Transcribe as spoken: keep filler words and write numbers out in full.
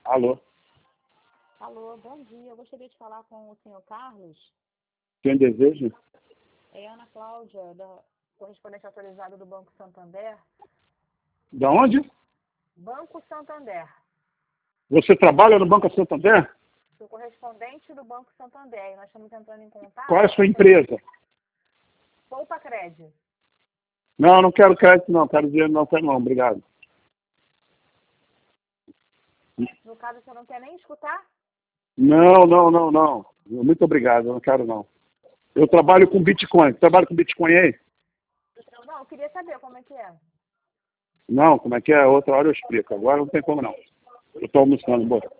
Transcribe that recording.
Alô? Alô, bom dia. Eu gostaria de falar com o senhor Carlos. Quem deseja? É Ana Cláudia, da correspondente autorizada do Banco Santander. Da onde? Banco Santander. Você trabalha no Banco Santander? Sou correspondente do Banco Santander e nós estamos entrando em contato. Qual é a sua empresa? Poupa Crédito. Não, não quero crédito não, quero dinheiro não, quero não, obrigado. No caso, você não quer nem escutar? Não, não, não, não. Muito obrigado, eu não quero não. Eu trabalho com Bitcoin. Trabalho com Bitcoin aí? Não, eu queria saber como é que é. Não, como é que é? Outra hora eu explico. Agora não tem como não. Eu estou almoçando, boa.